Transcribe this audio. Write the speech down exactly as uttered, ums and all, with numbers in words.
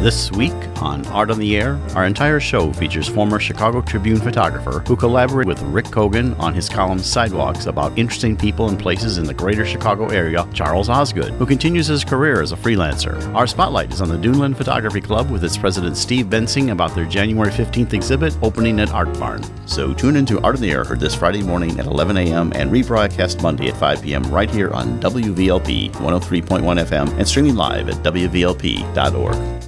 This week on Art on the Air, our entire show features former Chicago Tribune photographer who collaborated with Rick Kogan on his column Sidewalks about interesting people and places in the greater Chicago area, Charles Osgood, who continues his career as a freelancer. Our spotlight is on the Duneland Photography Club with its president Steve Bensing about their January fifteenth exhibit opening at Art Barn. So tune into Art on the Air, heard this Friday morning at eleven a.m. and rebroadcast Monday at five p.m. right here on W V L P one oh three point one F M and streaming live at W V L P dot org.